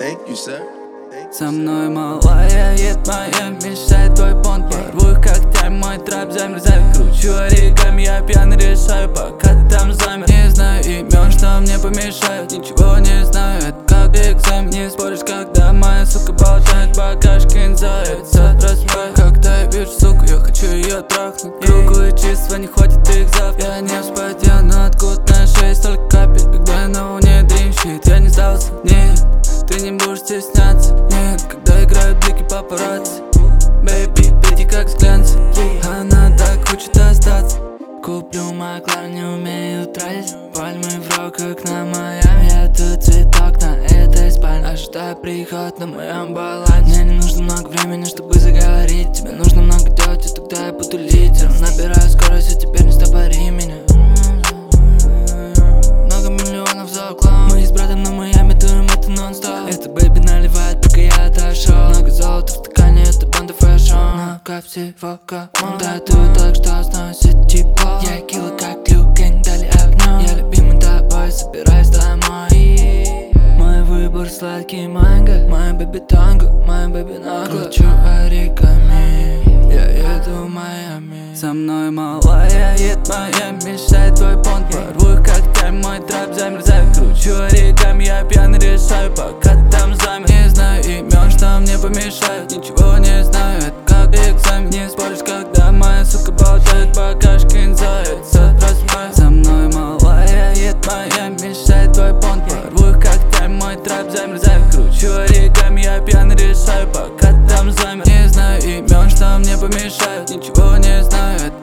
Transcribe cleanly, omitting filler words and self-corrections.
Thank you, sir. Со мной малая, ед моя, мешает твой понт. Порву их когтями, мой трап замерзает. Кручу оригами, я пьяный решаю, пока ты там замер. Не знаю имен, что мне помешают. Ничего не знаю, это как экзамен. Не споришь, когда моя сука болтает, багаж кинзается. Проспай, когда я вижу суку, я хочу ее трахнуть. Круглые чувства, не хватит их завтра. Я не вспотел, но откуда на шее столько капель. Когда я на волне dream shit, я не сдался, нет. Ты не будешь стесняться, нет, когда играют блики папарацци. Бэйби, пейте как с глянца. Она так хочет остаться. Куплю Маклар, не умею тратить. Пальмы в руках на Майами. Я тут цветок на этой спальне. Ожидаю приход на моем балансе. Мне не нужно много времени, чтобы заговорить. Тебе нужно много делать, и тогда я буду лидером. Набираю скорость, и теперь не стопори меня. Много миллионов за углом. Мы с братом на Майами дуем это нон-стоп. Это бэйби наливает, пока я отошел. Много золота в стакане, это банда фэшн. Много всего кому татую, так что сносит тепло. Я килла как Лю Гэнг, дали огнем. Я любимый тобой, собираюсь домой. Мой выбор сладкий манго. Моя бэби танго, моя бэби нагло. Кручу оригами, я еду в Майами. Со мной малая, ед моя, мешает твой понт. Порву их когтями, мой трап замерзает. Кручу оригами, я пьяный решаю, пока ты там замер. Не знаю имен, что мне помешают. Ничего не знаю, это как экзамен. Не споришь, когда моя сука болтает, багаж кинзается. Проспай, со мной малая, ед моя, мешает твой понт. Порву их когтями, мой трап замерзает. Кручу оригами, я пьяный решаю, пока ты там замер. Не знаю имен, что мне помешают. Ничего не знаю, это